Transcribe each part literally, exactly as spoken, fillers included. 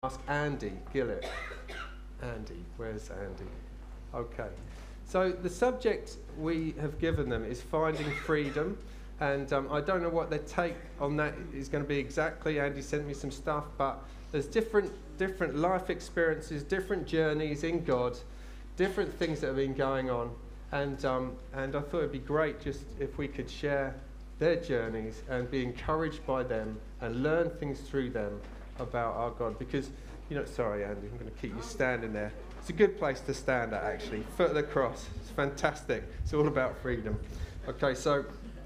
ask Andy Gillett. Andy, where's Andy? Okay. So the subject we have given them is finding freedom, and um, I don't know what their take on that is going to be exactly. Andy sent me some stuff, but there's different different life experiences, different journeys in God, different things that have been going on, and um, and I thought it'd be great just if we could share their journeys and be encouraged by them and learn things through them about our God. Because, you know, sorry Andy, I'm going to keep you standing there. It's a good place to stand at, actually. Foot of the cross. It's fantastic. It's all about freedom. Okay, so,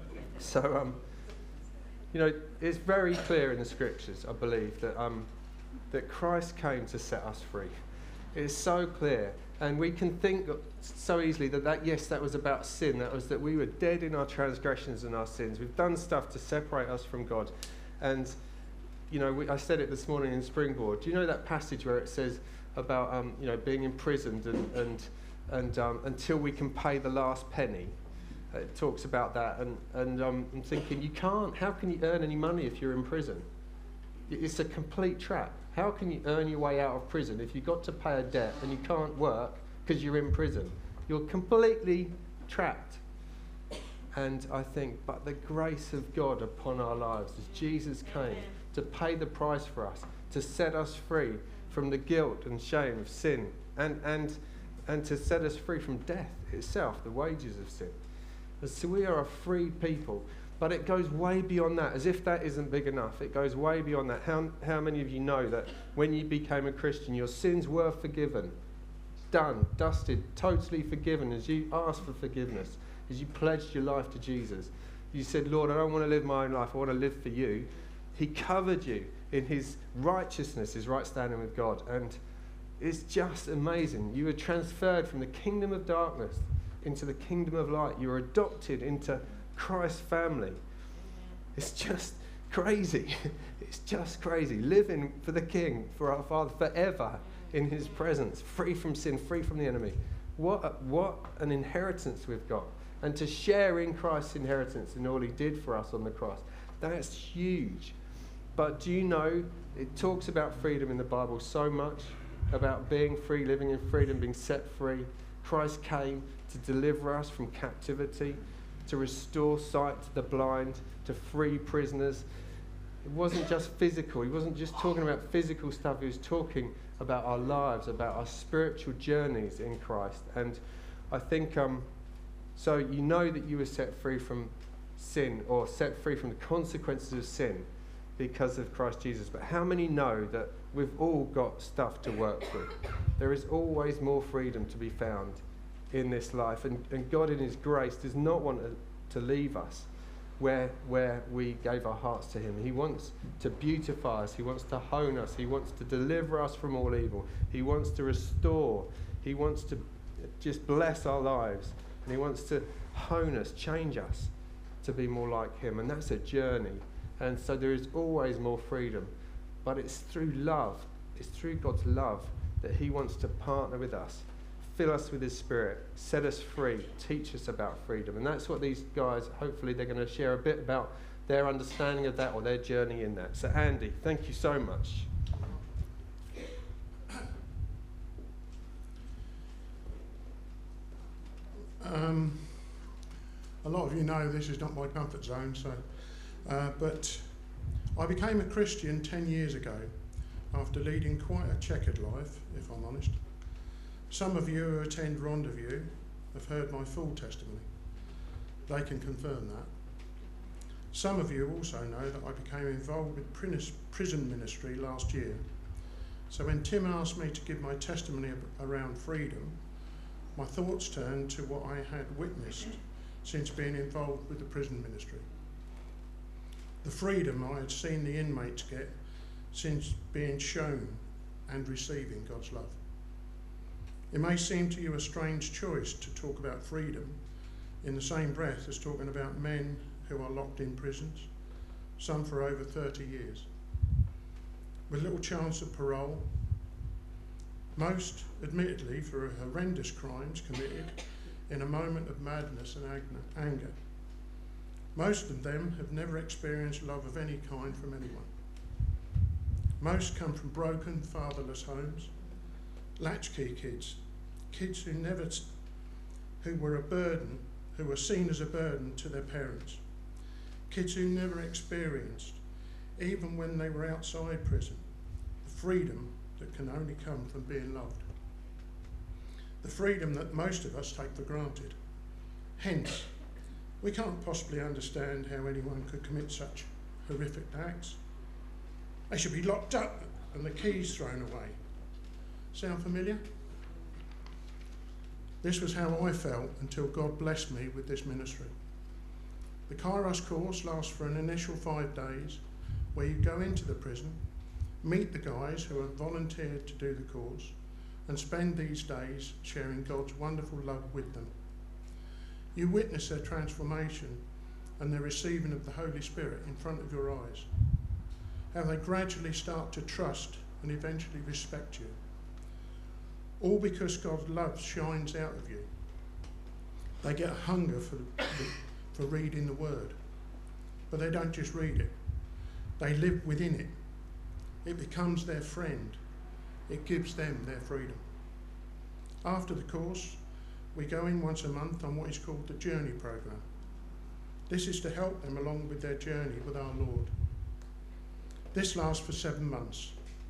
so um, you know, it's very clear in the scriptures, I believe, that um, that Christ came to set us free. It's so clear, and we can think so easily that, that yes, that was about sin. That was that we were dead in our transgressions and our sins. We've done stuff to separate us from God, and you know, we, I said it this morning in Springboard. Do you know that passage where it says about um, you know, being imprisoned and and and um, until we can pay the last penny? Uh, it talks about that, and and um, I'm thinking, you can't. How can you earn any money if you're in prison? It's a complete trap. How can you earn your way out of prison if you've got to pay a debt and you can't work because you're in prison? You're completely trapped. And I think, but the grace of God upon our lives, as Jesus came to pay the price for us, to set us free from the guilt and shame of sin, and and and to set us free from death itself, the wages of sin. And so we are a free people. But it goes way beyond that, as if that isn't big enough. It goes way beyond that. How, how many of you know that when you became a Christian, your sins were forgiven? Done, dusted, totally forgiven as you asked for forgiveness, as you pledged your life to Jesus. You said, Lord, I don't want to live my own life, I want to live for you. He covered you in his righteousness, his right standing with God. And it's just amazing. You were transferred from the kingdom of darkness into the kingdom of light. You were adopted into Christ's family. It's just crazy. It's just crazy. Living for the King, for our Father, forever in his presence, free from sin, free from the enemy. What a, what an inheritance we've got. And to share in Christ's inheritance and all he did for us on the cross, that's huge. But do you know, it talks about freedom in the Bible so much, about being free, living in freedom, being set free. Christ came to deliver us from captivity, to restore sight to the blind, to free prisoners. It wasn't just physical. He wasn't just talking about physical stuff. He was talking about our lives, about our spiritual journeys in Christ. And I think, um, so you know that you were set free from sin, or set free from the consequences of sin because of Christ Jesus. But how many know that we've all got stuff to work through? There is always more freedom to be found in this life, and, and God in his grace does not want to, to leave us where where we gave our hearts to him. He wants to beautify us, he wants to hone us, he wants to deliver us from all evil, he wants to restore, he wants to just bless our lives, and he wants to hone us, change us to be more like him. And that's a journey, and so there is always more freedom, but it's through love, it's through God's love that he wants to partner with us, fill us with his spirit, set us free, teach us about freedom. And that's what these guys, hopefully they're going to share a bit about their understanding of that, or their journey in that. So Andy, thank you so much. Um, a lot of you know this is not my comfort zone, so uh, but I became a Christian ten years ago after leading quite a checkered life, if I'm honest. Some of you who attend Rendezvous have heard my full testimony. They can confirm that. Some of you also know that I became involved with prison ministry last year. So when Tim asked me to give my testimony around freedom, my thoughts turned to what I had witnessed since being involved with the prison ministry. The freedom I had seen the inmates get since being shown and receiving God's love. It may seem to you a strange choice to talk about freedom in the same breath as talking about men who are locked in prisons, some for over thirty years, with little chance of parole, most admittedly for horrendous crimes committed in a moment of madness and anger. Most of them have never experienced love of any kind from anyone. Most come from broken, fatherless homes, latchkey kids, kids who never, who were a burden, who were seen as a burden to their parents, kids who never experienced, even when they were outside prison, the freedom that can only come from being loved. The freedom that most of us take for granted. Hence, we can't possibly understand how anyone could commit such horrific acts. They should be locked up and the keys thrown away. Sound familiar? This was how I felt until God blessed me with this ministry. The Kairos course lasts for an initial five days where you go into the prison, meet the guys who have volunteered to do the course, and spend these days sharing God's wonderful love with them. You witness their transformation and their receiving of the Holy Spirit in front of your eyes. How they gradually start to trust and eventually respect you. All because God's love shines out of you. They get a hunger for, for reading the Word. But they don't just read it. They live within it. It becomes their friend. It gives them their freedom. After the course, we go in once a month on what is called the Journey Programme. This is to help them along with their journey with our Lord. This lasts for seven months.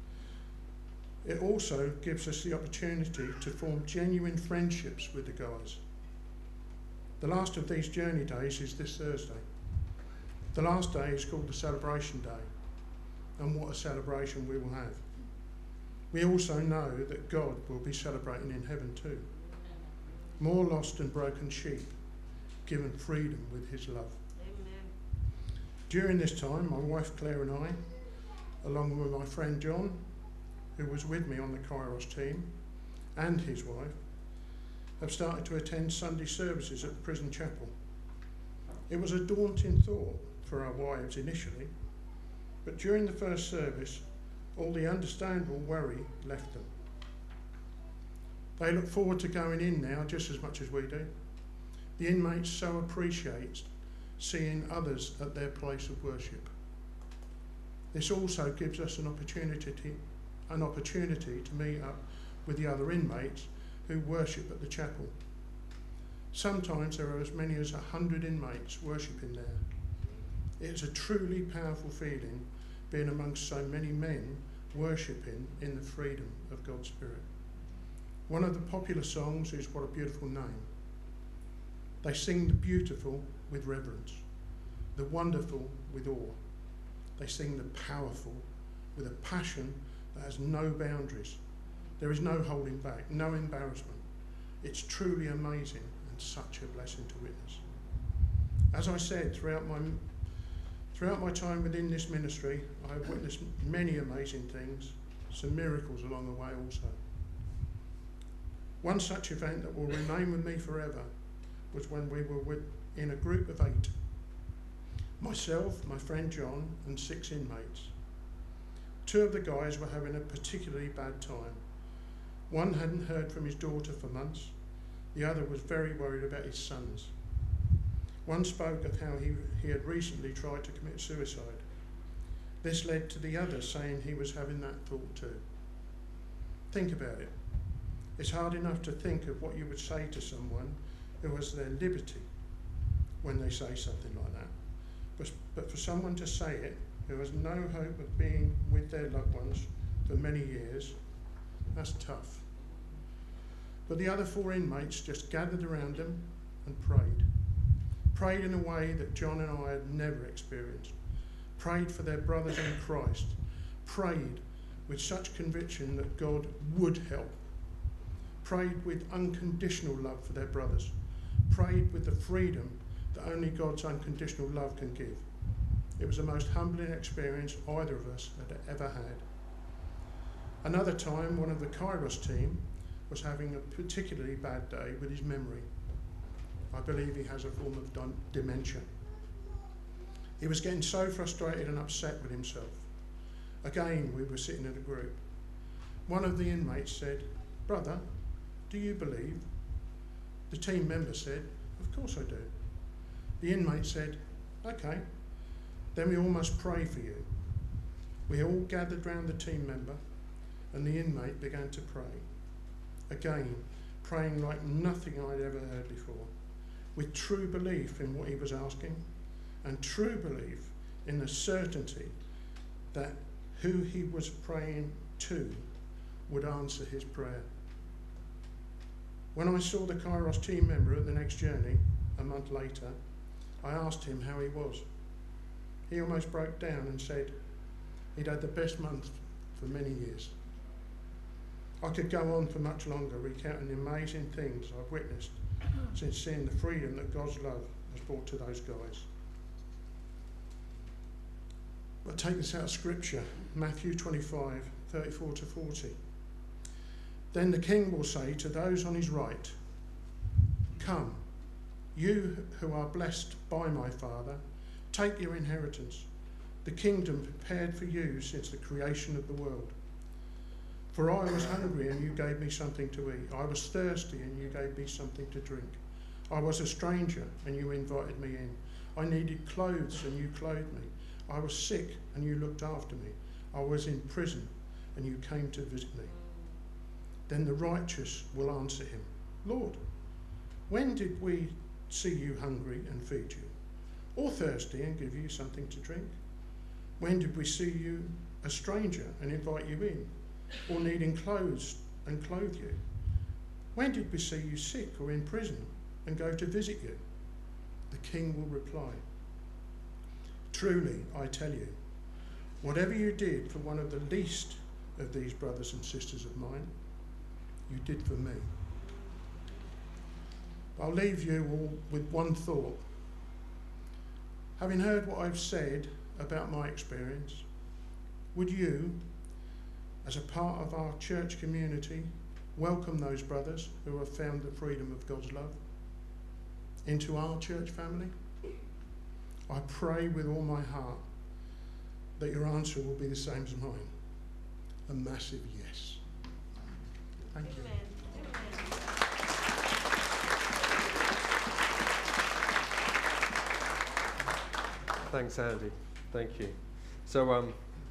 It also gives us the opportunity to form genuine friendships with the guys. The last of these journey days is this Thursday. The last day is called the Celebration Day, and what a celebration we will have. We also know that God will be celebrating in heaven too. More lost and broken sheep, given freedom with his love. Amen. During this time, my wife Claire and I, along with my friend John, who was with me on the Kairos team, and his wife, have started to attend Sunday services at the prison chapel. It was a daunting thought for our wives initially, but during the first service, all the understandable worry left them. They look forward to going in now just as much as we do. The inmates so appreciate seeing others at their place of worship. This also gives us an opportunity, an opportunity to meet up with the other inmates who worship at the chapel. Sometimes there are as many as a hundred inmates worshipping there. It is a truly powerful feeling being amongst so many men worshipping in the freedom of God's Spirit. One of the popular songs is What a Beautiful Name. They sing the beautiful with reverence, the wonderful with awe. They sing the powerful with a passion that has no boundaries. There is no holding back, no embarrassment. It's truly amazing and such a blessing to witness. As I said, throughout my throughout my time within this ministry, I have witnessed many amazing things, some miracles along the way also. One such event that will remain with me forever was when we were with, in a group of eight. Myself, my friend John, and six inmates. Two of the guys were having a particularly bad time. One hadn't heard from his daughter for months. The other was very worried about his sons. One spoke of how he, he had recently tried to commit suicide. This led to the other saying he was having that thought too. Think about it. It's hard enough to think of what you would say to someone who has their liberty when they say something like that. But, but for someone to say it who has no hope of being with their loved ones for many years, that's tough. But the other four inmates just gathered around him and prayed. Prayed in a way that John and I had never experienced. Prayed for their brothers in Christ. Prayed with such conviction that God would help. Prayed with unconditional love for their brothers. Prayed with the freedom that only God's unconditional love can give. It was the most humbling experience either of us had ever had. Another time, one of the Kairos team was having a particularly bad day with his memory. I believe he has a form of dom- dementia. He was getting so frustrated and upset with himself. Again, we were sitting in a group. One of the inmates said, "Brother, do you believe?" The team member said, "Of course I do." The inmate said, "Okay, then we all must pray for you." We all gathered round the team member, and the inmate began to pray. Again, praying like nothing I'd ever heard before, with true belief in what he was asking, and true belief in the certainty that who he was praying to would answer his prayer. When I saw the Kairos team member at the next journey, a month later, I asked him how he was. He almost broke down and said he'd had the best month for many years. I could go on for much longer, recounting the amazing things I've witnessed since seeing the freedom that God's love has brought to those guys. But take this out of Scripture, Matthew twenty-five, thirty-four to forty. Then the king will say to those on his right, "Come, you who are blessed by my Father, take your inheritance, the kingdom prepared for you since the creation of the world. For I was hungry and you gave me something to eat. I was thirsty and you gave me something to drink. I was a stranger and you invited me in. I needed clothes and you clothed me. I was sick and you looked after me. I was in prison and you came to visit me." Then the righteous will answer him, "Lord, when did we see you hungry and feed you, or thirsty and give you something to drink? When did we see you a stranger and invite you in, or needing clothes and clothe you? When did we see you sick or in prison and go to visit you?" The king will reply, "Truly, I tell you, whatever you did for one of the least of these brothers and sisters of mine, you did for me." I'll leave you all with one thought. Having heard what I've said about my experience, would you, as a part of our church community, welcome those brothers who have found the freedom of God's love into our church family? I pray with all my heart that your answer will be the same as mine, a massive yes. Thank you. Amen. Amen. Thanks, Andy. Thank you. So, um,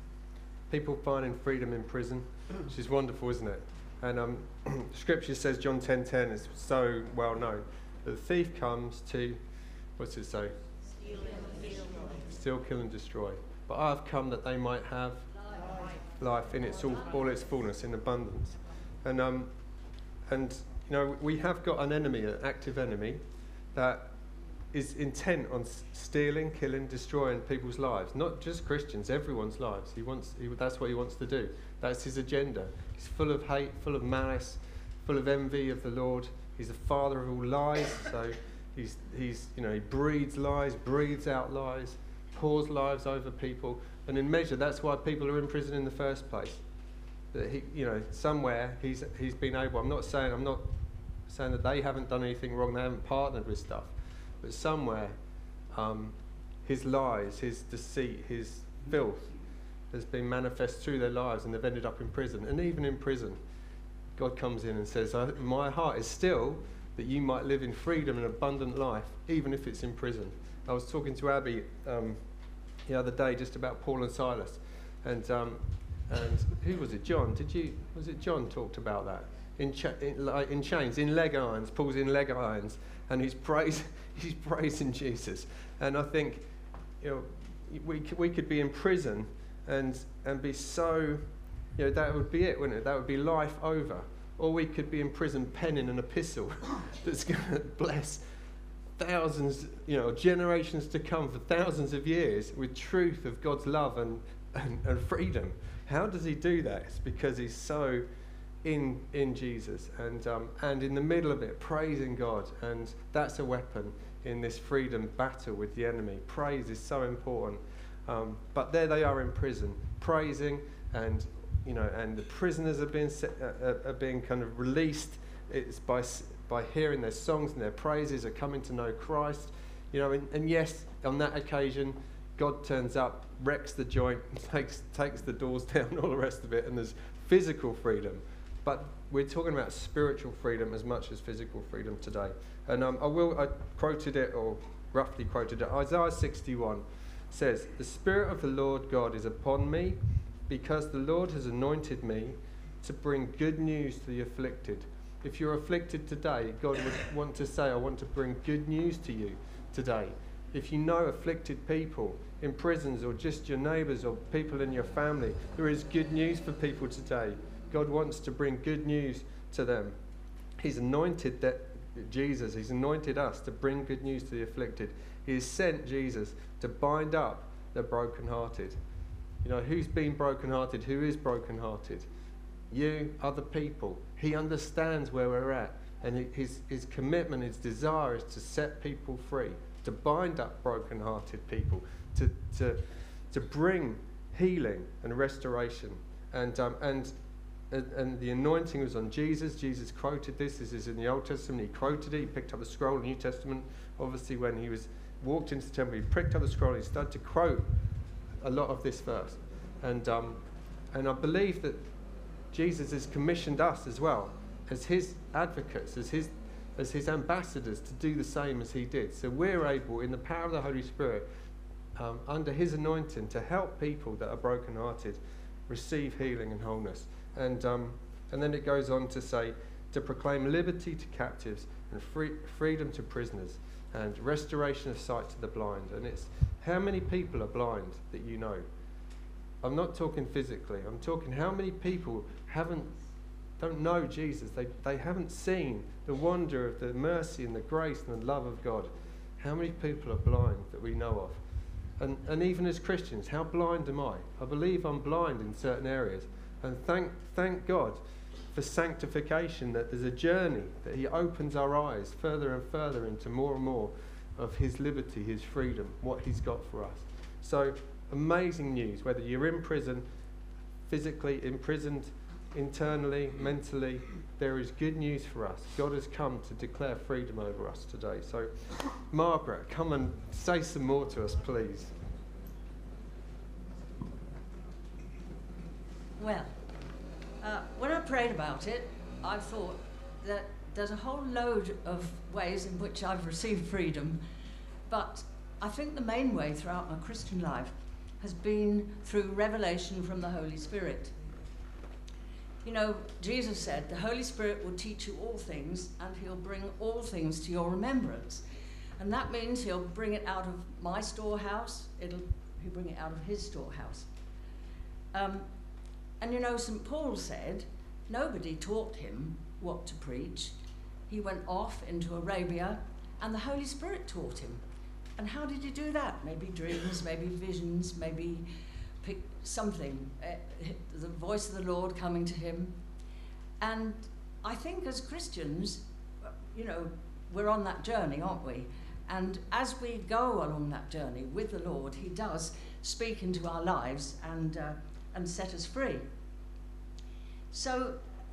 people finding freedom in prison, which is wonderful, isn't it? And um, Scripture says, John ten ten is so well known, that the thief comes to, what's it say? Steal and kill. Steal, kill and destroy. But I have come that they might have Life. life in its all, all its fullness, in abundance. And um, and you know, we have got an enemy, an active enemy, that is intent on s- stealing, killing, destroying people's lives. Not just Christians, everyone's lives. He wants. He, that's what he wants to do. That's his agenda. He's full of hate, full of malice, full of envy of the Lord. He's the father of all lies. So he's he's you know he breeds lies, breathes out lies, pours lies over people, and in measure, that's why people are in prison in the first place. That he, you know, somewhere he's he's been able. I'm not saying I'm not saying that they haven't done anything wrong. They haven't partnered with stuff, but somewhere, um, his lies, his deceit, his filth has been manifest through their lives, and they've ended up in prison. And even in prison, God comes in and says, "My heart is still that you might live in freedom and abundant life, even if it's in prison." I was talking to Abby um, the other day just about Paul and Silas, and um, and who was it? John? Did you? Was it John talked about that? In, cha- in, like, in chains, in leg irons. Paul's in leg irons, and he's praise, he's praising Jesus. And I think, you know, we c- we could be in prison and and be so, you know, that would be it, wouldn't it? That would be life over. Or we could be in prison penning an epistle that's going to bless thousands, you know, generations to come for thousands of years with truth of God's love and, and, and freedom. How does he do that? It's because he's so in in Jesus and um, and in the middle of it, praising God. And that's a weapon in this freedom battle with the enemy. Praise is so important. Um, but there they are in prison, praising, and you know, and the prisoners are being set, uh, are being kind of released. It's by by hearing their songs and their praises, are coming to know Christ. You know, and, and yes, on that occasion, God turns up, wrecks the joint, takes takes the doors down, all the rest of it, and there's physical freedom. But we're talking about spiritual freedom as much as physical freedom today. And um, I will I quoted it, or roughly quoted it. Isaiah sixty-one says, "The Spirit of the Lord God is upon me, because the Lord has anointed me to bring good news to the afflicted. If you're afflicted today, God would want to say, I want to bring good news to you today. If you know afflicted people in prisons or just your neighbours or people in your family, there is good news for people today. God wants to bring good news to them. He's anointed that Jesus, he's anointed us to bring good news to the afflicted. He has sent Jesus to bind up the brokenhearted. You know, who's been brokenhearted? Who is brokenhearted? You, other people. He understands where we're at, and his, his commitment, his desire is to set people free, to bind up brokenhearted people, to to to bring healing and restoration. And um, and and, and the anointing was on Jesus. Jesus quoted this. This is in the Old Testament. He quoted it. He picked up the scroll in the New Testament. Obviously, when he was walked into the temple, he picked up the scroll and he started to quote a lot of this verse. And um, and I believe that Jesus has commissioned us as well as his advocates, as his as his ambassadors, to do the same as he did. So we're able, in the power of the Holy Spirit, um, under his anointing, to help people that are brokenhearted receive healing and wholeness. And um, and then it goes on to say, to proclaim liberty to captives and free, freedom to prisoners and restoration of sight to the blind. And it's, how many people are blind that you know? I'm not talking physically. I'm talking how many people haven't don't know Jesus. They they haven't seen the wonder of the mercy and the grace and the love of God. How many people are blind that we know of? And and even as Christians, how blind am I? I believe I'm blind in certain areas. And thank thank God for sanctification, that there's a journey, that he opens our eyes further and further into more and more of his liberty, his freedom, what he's got for us. So amazing news, whether you're in prison, physically imprisoned, internally, mentally, there is good news for us. God has come to declare freedom over us today. So, Margaret, come and say some more to us, please. Well, uh, when I prayed about it, I thought that there's a whole load of ways in which I've received freedom, but I think the main way throughout my Christian life has been through revelation from the Holy Spirit. You know, Jesus said, the Holy Spirit will teach you all things, and he'll bring all things to your remembrance. And that means he'll bring it out of my storehouse, it'll, he'll bring it out of his storehouse. Um, and you know, Saint Paul said, nobody taught him what to preach. He went off into Arabia, and the Holy Spirit taught him. And how did he do that? Maybe dreams, maybe visions, maybe pick something, uh, the voice of the Lord coming to him. And I think as Christians, you know, we're on that journey, aren't we? And as we go along that journey with the Lord, he does speak into our lives and, uh, and set us free. So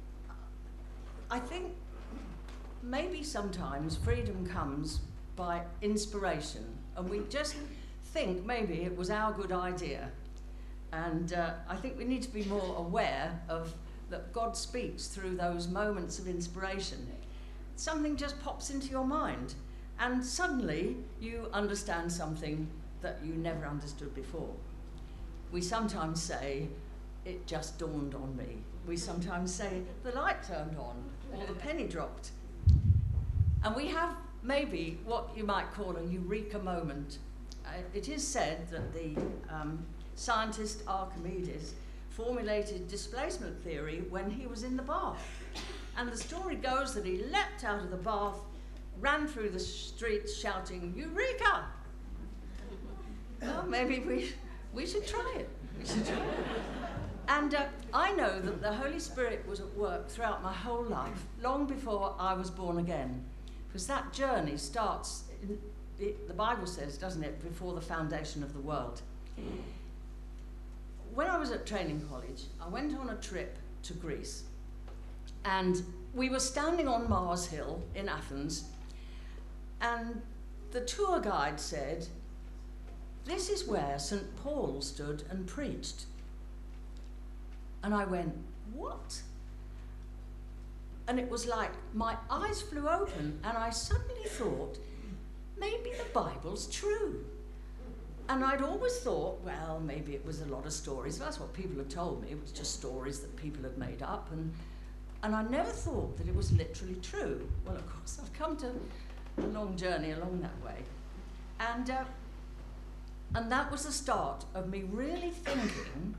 I think maybe sometimes freedom comes by inspiration, and we just think maybe it was our good idea. And uh, I think we need to be more aware of that God speaks through those moments of inspiration. Something just pops into your mind, and suddenly you understand something that you never understood before. We sometimes say, it just dawned on me. We sometimes say, the light turned on, or the penny dropped. And we have maybe what you might call a eureka moment. Uh, it is said that the um, scientist Archimedes formulated displacement theory when he was in the bath. And the story goes that he leapt out of the bath, ran through the streets shouting, Eureka! Well, maybe we, we should try it. We should try it. And uh, I know that the Holy Spirit was at work throughout my whole life, long before I was born again. Because that journey starts, in, it, the Bible says, doesn't it, before the foundation of the world. When I was at training college, I went on a trip to Greece. And we were standing on Mars Hill in Athens, and the tour guide said, this is where Saint Paul stood and preached. And I went, what? And it was like my eyes flew open, and I suddenly thought, maybe the Bible's true. And I'd always thought, well, maybe it was a lot of stories. That's what people had told me. It was just stories that people had made up. And, and I never thought that it was literally true. Well, of course, I've come to a long journey along that way. And, uh, and that was the start of me really thinking,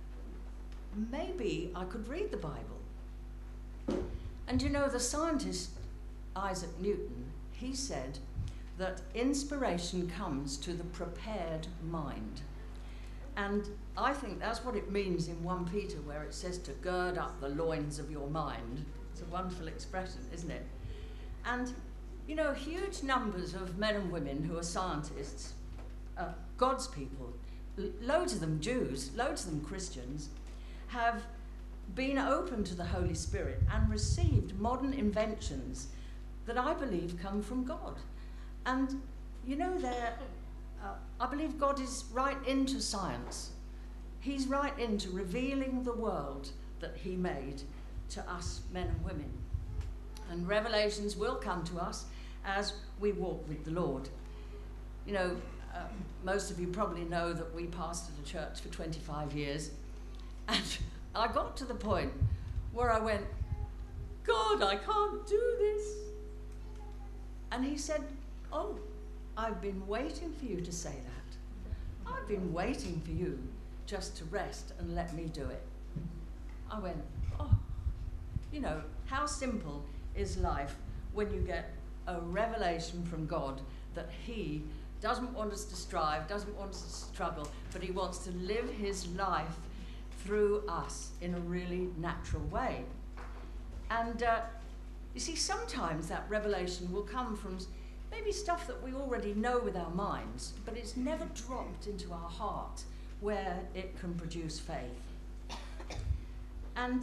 maybe I could read the Bible. And you know, the scientist Isaac Newton, he said that inspiration comes to the prepared mind. And I think that's what it means in First Peter, where it says to gird up the loins of your mind. It's a wonderful expression, isn't it? And, you know, huge numbers of men and women who are scientists, uh, God's people, l- loads of them Jews, loads of them Christians, have been open to the Holy Spirit and received modern inventions that I believe come from God. And, you know, they're, uh, I believe God is right into science. He's right into revealing the world that he made to us men and women. And revelations will come to us as we walk with the Lord. You know, uh, most of you probably know that we pastored a church for twenty-five years. And I got to the point where I went, God, I can't do this. And he said, oh, I've been waiting for you to say that. I've been waiting for you just to rest and let me do it. I went, oh, you know, how simple is life when you get a revelation from God that he doesn't want us to strive, doesn't want us to struggle, but he wants to live his life through us in a really natural way. And uh, you see, sometimes that revelation will come from maybe stuff that we already know with our minds, but it's never dropped into our heart where it can produce faith. And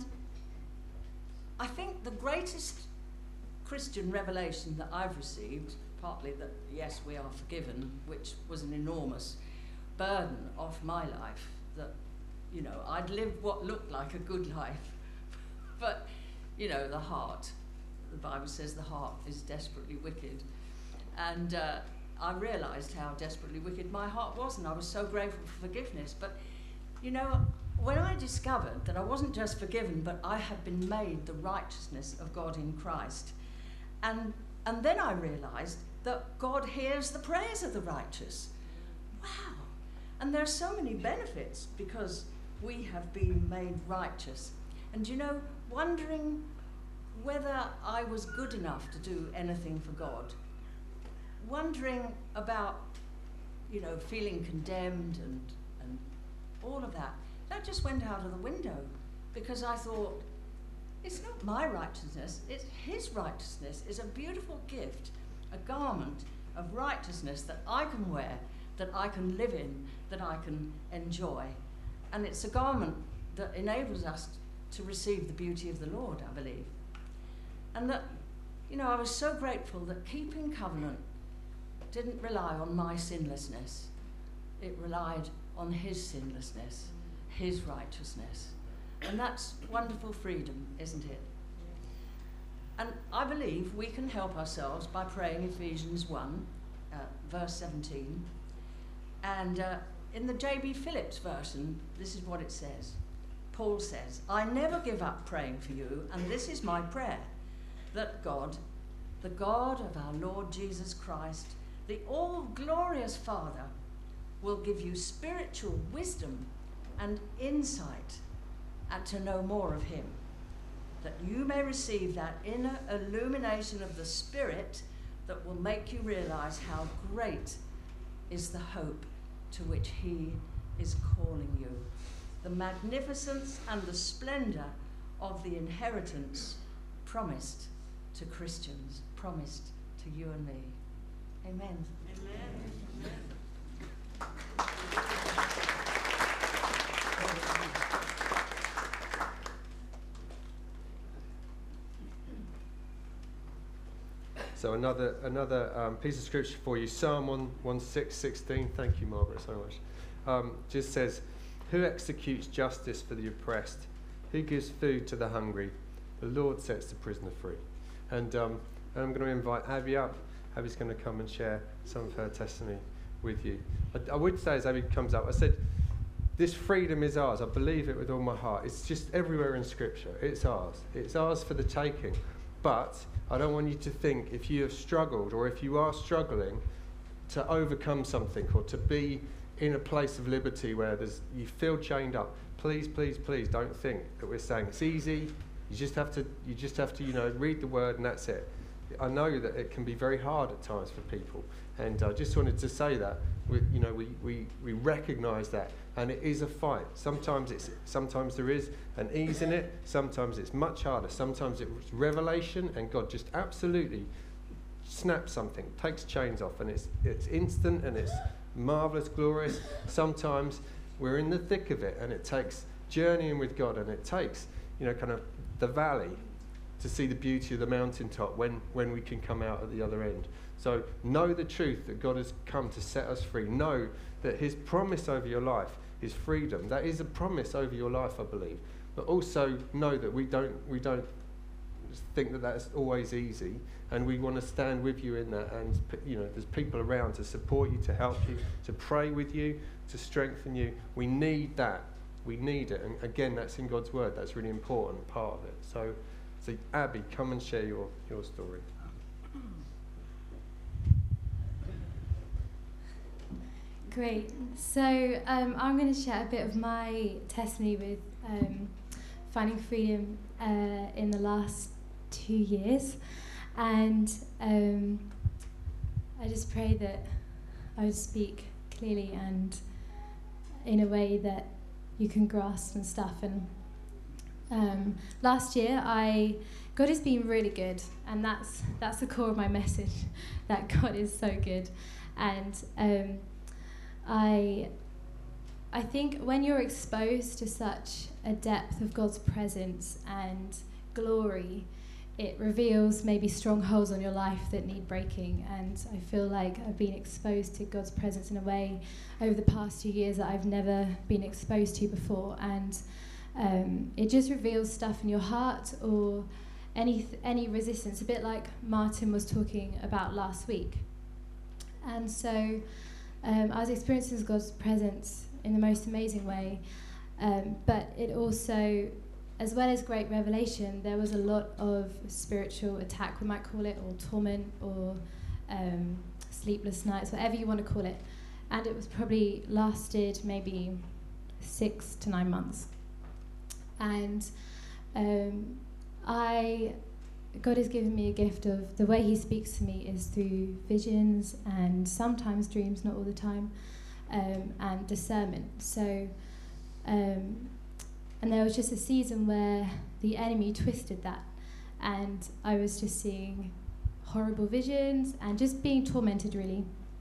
I think the greatest Christian revelation that I've received, partly that, yes, we are forgiven, which was an enormous burden off my life, that, you know, I'd lived what looked like a good life, but, you know, the heart, the Bible says the heart is desperately wicked. And uh, I realised how desperately wicked my heart was, and I was so grateful for forgiveness. But, you know, when I discovered that I wasn't just forgiven, but I had been made the righteousness of God in Christ, and, and then I realised that God hears the prayers of the righteous. Wow! And there are so many benefits because we have been made righteous. And, you know, wondering whether I was good enough to do anything for God, wondering about, you know, feeling condemned and, and all of that, that just went out of the window, because I thought, it's not my righteousness, it's his righteousness. It's a beautiful gift, a garment of righteousness that I can wear, that I can live in, that I can enjoy. And it's a garment that enables us to receive the beauty of the Lord, I believe. And that, you know, I was so grateful that keeping covenant didn't rely on my sinlessness. It relied on his sinlessness, his righteousness. And that's wonderful freedom, isn't it? And I believe we can help ourselves by praying Ephesians one, uh, verse seventeen. And uh, in the J B Phillips version, this is what it says. Paul says, I never give up praying for you, and this is my prayer, that God, the God of our Lord Jesus Christ, the all-glorious Father, will give you spiritual wisdom and insight, and to know more of him, that you may receive that inner illumination of the Spirit that will make you realize how great is the hope to which he is calling you, the magnificence and the splendor of the inheritance promised to Christians, promised to you and me. Amen. Amen. So another another um, piece of scripture for you, Psalm one, one six sixteen. Thank you, Margaret, so much. Um, just says, who executes justice for the oppressed? Who gives food to the hungry? The Lord sets the prisoner free. And, um, and I'm going to invite Abby up. Abby's going to come and share some of her testimony with you. I, I would say, as Abby comes up, I said, this freedom is ours. I believe it with all my heart. It's just everywhere in Scripture. It's ours. It's ours for the taking. But I don't want you to think, if you have struggled or if you are struggling to overcome something or to be in a place of liberty where there's, you feel chained up, please, please, please don't think that we're saying it's easy. You just have to, you just have to, you know, read the word and that's it. I know that it can be very hard at times for people, and I just wanted to say that. We, you know, we, we, we recognise that, and it is a fight. Sometimes it's sometimes there is an ease in it. Sometimes it's much harder. Sometimes it's revelation, and God just absolutely snaps something, takes chains off, and it's it's instant and it's marvelous, glorious. Sometimes we're in the thick of it, and it takes journeying with God, and it takes, you know, kind of the valley to see the beauty of the mountaintop when, when we can come out at the other end. So know the truth that God has come to set us free. Know that his promise over your life is freedom. That is a promise over your life, I believe. But also know that we don't we don't think that that's always easy, and we want to stand with you in that. And you know, there's people around to support you, to help you, to pray with you, to strengthen you. We need that. We need it. And again, that's in God's word. That's a really important part of it. So, so Abby, come and share your, your story. Great. So um, I'm going to share a bit of my testimony with um, finding freedom uh, in the last two years. And um, I just pray that I would speak clearly and in a way that you can grasp and stuff. And um, last year, I God has been really good, and that's that's the core of my message, that God is so good. And um, I I think when you're exposed to such a depth of God's presence and glory, it reveals maybe strongholds on your life that need breaking. And I feel like I've been exposed to God's presence in a way over the past two years that I've never been exposed to before. And um, it just reveals stuff in your heart or any th- any resistance, a bit like Martin was talking about last week. And so um, I was experiencing God's presence in the most amazing way. Um, but it also, as well as great revelation, there was a lot of spiritual attack, we might call it, or torment, or um, sleepless nights, whatever you want to call it. And it was probably lasted maybe six to nine months. And um, I, God has given me a gift of, the way he speaks to me is through visions and sometimes dreams, not all the time, um, and discernment. So, um, and there was just a season where the enemy twisted that, and I was just seeing horrible visions and just being tormented, really.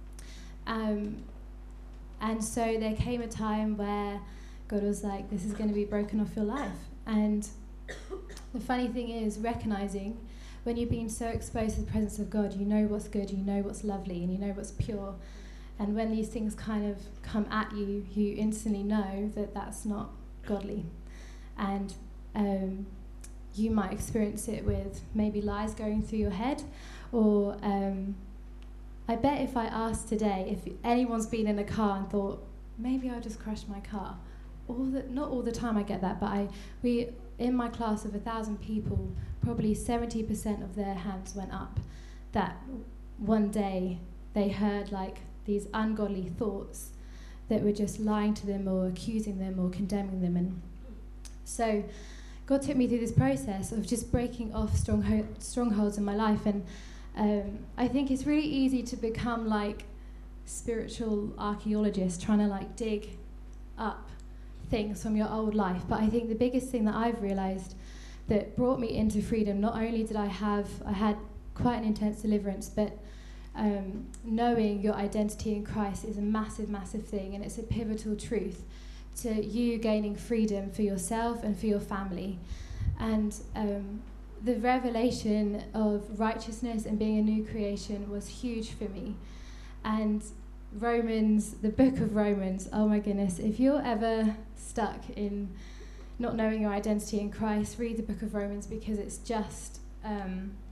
Um, and so there came a time where God was like, this is going to be broken off your life. And the funny thing is, recognizing when you've been so exposed to the presence of God, you know what's good, you know what's lovely, and you know what's pure. And when these things kind of come at you, you instantly know that that's not godly. And um, you might experience it with maybe lies going through your head, or um, I bet if I asked today if anyone's been in a car and thought, maybe I'll just crash my car. All the, not all the time I get that, but I we in my class of a thousand people, probably seventy percent of their hands went up that one day they heard like these ungodly thoughts that were just lying to them or accusing them or condemning them. And so God took me through this process of just breaking off strongho- strongholds in my life. And um, I think it's really easy to become like spiritual archaeologists, trying to like dig up things from your old life. But I think the biggest thing that I've realized that brought me into freedom, not only did I have, I had quite an intense deliverance, but um, knowing your identity in Christ is a massive, massive thing, and it's a pivotal truth to you gaining freedom for yourself and for your family. And um, the revelation of righteousness and being a new creation was huge for me. And Romans, the book of Romans, oh my goodness, if you're ever stuck in not knowing your identity in Christ, read the book of Romans, because it's just um,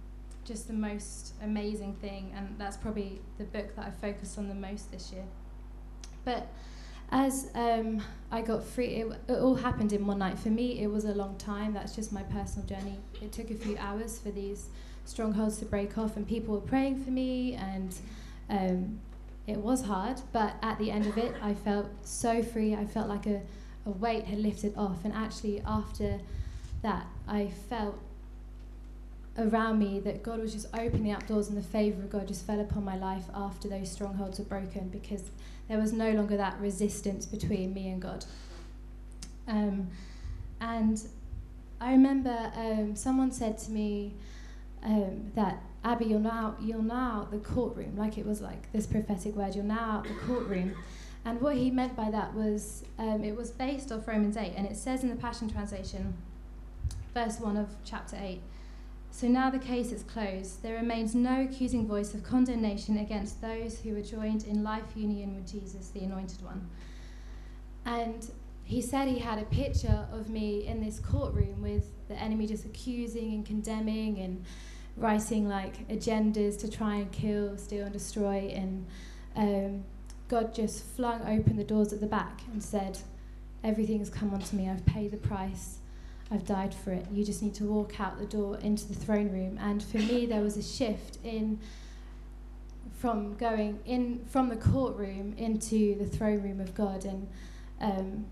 just the most amazing thing, and that's probably the book that I focused on the most this year. But as um, I got free, it, it all happened in one night. For me, it was a long time. That's just my personal journey. It took a few hours for these strongholds to break off, and people were praying for me, and um, it was hard. But at the end of it, I felt so free. I felt like a, a weight had lifted off. And actually, after that, I felt around me that God was just opening up doors, and the favour of God just fell upon my life after those strongholds were broken, because there was no longer that resistance between me and God. Um, and I remember um, someone said to me um, that, Abby, you're now, you're now out the courtroom, like it was like this prophetic word, you're now out the courtroom. And what he meant by that was, um, it was based off Romans eight, and it says in the Passion Translation, verse one of chapter eight, "So now the case is closed. There remains no accusing voice of condemnation against those who were joined in life union with Jesus, the Anointed One." And he said he had a picture of me in this courtroom with the enemy just accusing and condemning and writing like agendas to try and kill, steal and destroy. And um, God just flung open the doors at the back and said, "Everything has come onto me. I've paid the price. I've died for it. You just need to walk out the door into the throne room." And for me, there was a shift in from going in from the courtroom into the throne room of God. And um,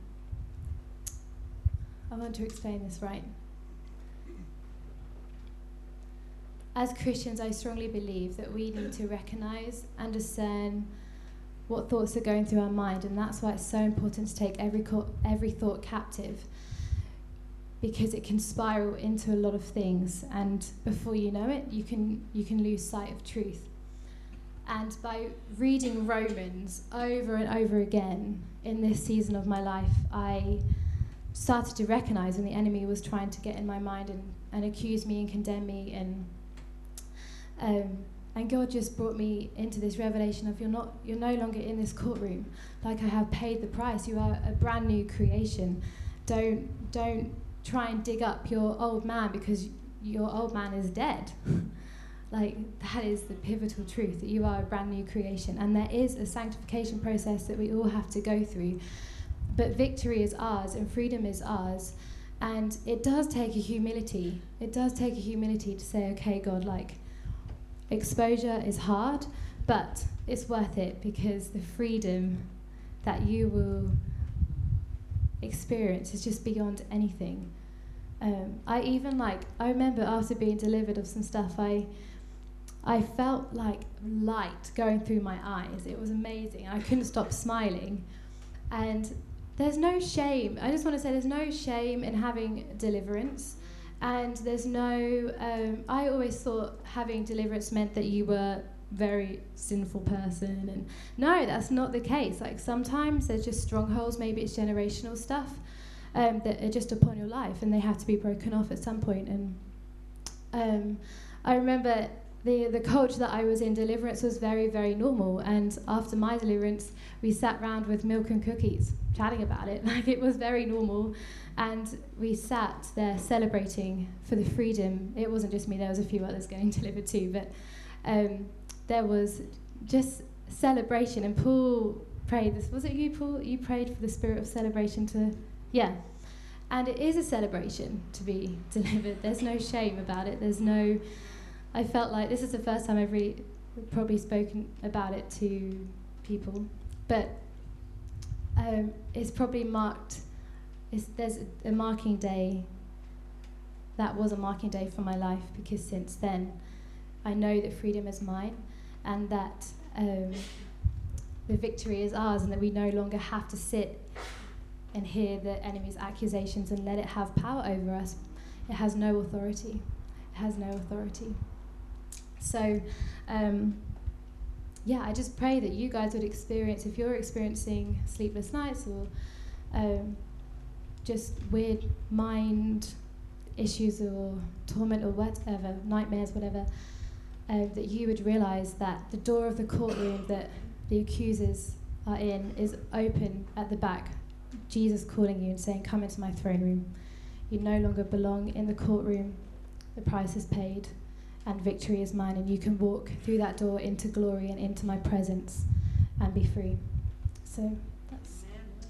I want to explain this right. As Christians, I strongly believe that we need to recognize and discern what thoughts are going through our mind, and that's why it's so important to take every co- every thought captive, because it can spiral into a lot of things, and before you know it, you can you can lose sight of truth. And by reading Romans over and over again in this season of my life, I started to recognize when the enemy was trying to get in my mind and, and accuse me and condemn me, and um, and God just brought me into this revelation of you're not you're no longer in this courtroom. Like, I have paid the price. You are a brand new creation. Don't don't try and dig up your old man, because your old man is dead. Like, that is the pivotal truth, that you are a brand new creation, and there is a sanctification process that we all have to go through, but victory is ours and freedom is ours. And it does take a humility it does take a humility to say, okay, God, like, exposure is hard, but it's worth it, because the freedom that you will experience is just beyond anything. Um, I even like, I remember after being delivered of some stuff, I I felt like light going through my eyes. It was amazing. I couldn't stop smiling. And there's no shame. I just want to say there's no shame in having deliverance. And there's no, um, I always thought having deliverance meant that you were very sinful person, and no, that's not the case. Like, sometimes there's just strongholds, maybe it's generational stuff um, that are just upon your life, and they have to be broken off at some point. And um, I remember the the culture that I was in, deliverance was very, very normal, and after my deliverance, we sat round with milk and cookies, chatting about it, like it was very normal, and we sat there celebrating for the freedom. It wasn't just me, there was a few others getting delivered too, but um, there was just celebration. And Paul prayed this, was it you, Paul? You prayed for the spirit of celebration to, yeah. And it is a celebration to be delivered. There's no shame about it. There's no, I felt like this is the first time I've really probably spoken about it to people, but um, it's probably marked, it's, there's a, a marking day, that was a marking day for my life, because since then I know that freedom is mine, and that um, the victory is ours, and that we no longer have to sit and hear the enemy's accusations and let it have power over us. It has no authority. It has no authority. So, um, yeah, I just pray that you guys would experience, if you're experiencing sleepless nights or um, just weird mind issues or torment or whatever, nightmares, whatever, uh, that you would realize that the door of the courtroom that the accusers are in is open at the back. Jesus calling you and saying, come into my throne room. You no longer belong in the courtroom. The price is paid. and victory is mine, and you can walk through that door into glory and into my presence and be free. So that's...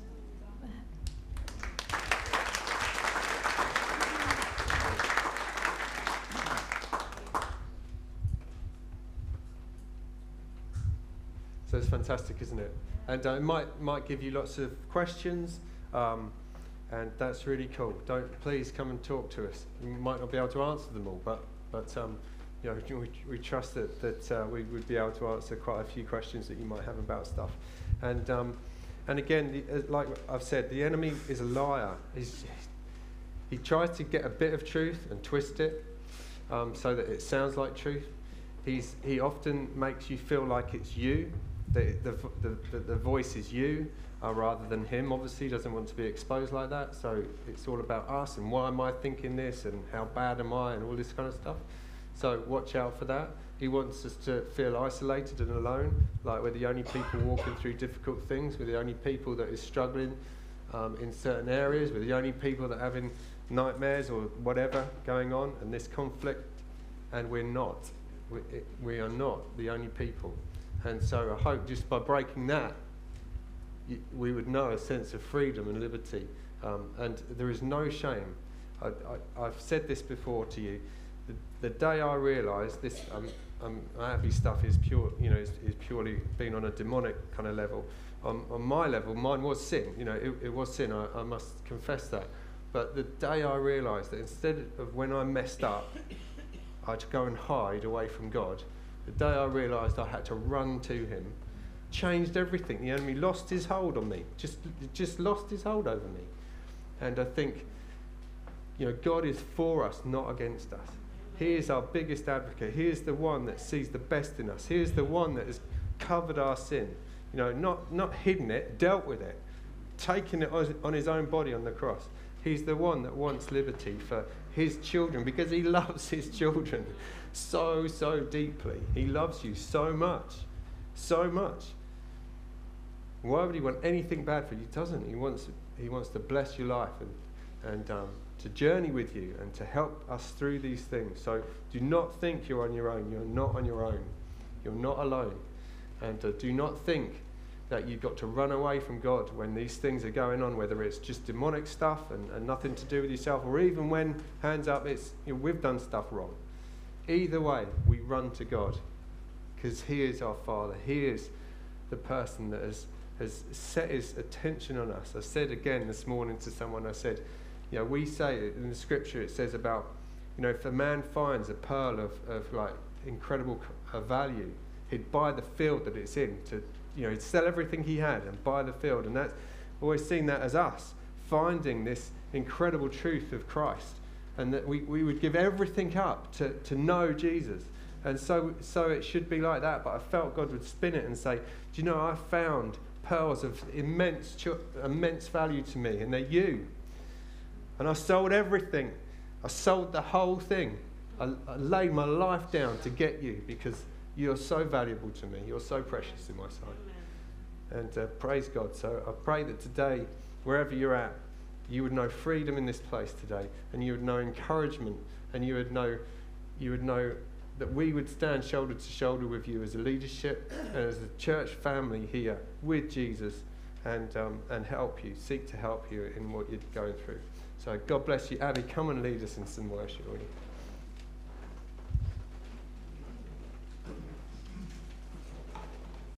So it's fantastic, isn't it? And uh, it might might give you lots of questions, um, and that's really cool. Don't please come and talk to us. We might not be able to answer them all, but but um, you know, we, we trust that that uh, we would be able to answer quite a few questions that you might have about stuff. And um, and again, the, uh, like I've said, the enemy is a liar. He's, he tries to get a bit of truth and twist it um, so that it sounds like truth. He's he often makes you feel like it's you. The, the, the, the voice is you uh, rather than him. Obviously, he doesn't want to be exposed like that. So it's all about us and why am I thinking this and how bad am I and all this kind of stuff. So watch out for that. He wants us to feel isolated and alone, like we're the only people walking through difficult things. We're the only people that is struggling um, in certain areas. We're the only people that are having nightmares or whatever going on and this conflict. And we're not. We, it, we are not the only people. And so I hope just by breaking that, y- we would know a sense of freedom and liberty. Um, and there is no shame. I, I, I've said this before to you. The, the day I realised this, um, um, happy stuff is pure, you know, is, is purely being on a demonic kind of level. On, on my level, mine was sin. You know, it, it was sin. I, I must confess that. But the day I realised that instead of when I messed up, I had to go and hide away from God. The day I realised I had to run to him, changed everything. The enemy lost his hold on me, just just lost his hold over me. And I think, you know, God is for us, not against us. He is our biggest advocate. He is the one that sees the best in us. He is the one that has covered our sin. You know, not, not hidden it, dealt with it, taken it on his own body on the cross. He's the one that wants liberty for his children because he loves his children so, so deeply. He loves you so much, so much. Why would he want anything bad for you? He doesn't. He wants, he wants to bless your life and, and um, to journey with you and to help us through these things. So do not think you're on your own. You're not on your own. You're not alone. And uh, do not think that you've got to run away from God when these things are going on, whether it's just demonic stuff and, and nothing to do with yourself, or even when, hands up, it's you know, we've done stuff wrong. Either way, we run to God because he is our Father. He is the person that has, has set his attention on us. I said again this morning to someone, I said, you know, we say in the scripture, it says about, you know, if a man finds a pearl of, of like incredible uh, value, he'd buy the field that it's in to, you know, he'd sell everything he had and buy the field. And that's always seen that as us finding this incredible truth of Christ, and that we, we would give everything up to, to know Jesus. And so so it should be like that. But I felt God would spin it and say, do you know, I found pearls of immense ch- immense value to me, and they're you. And I sold everything. I sold the whole thing. I, I laid my life down to get you because you're so valuable to me. You're so precious in my sight. Amen. And uh, praise God. So I pray that today, wherever you're at, you would know freedom in this place today, and you would know encouragement, and you would know, you would know that we would stand shoulder to shoulder with you as a leadership and as a church family here with Jesus, and um, and help you, seek to help you in what you're going through. So God bless you. Abby, come and lead us in some worship, will you?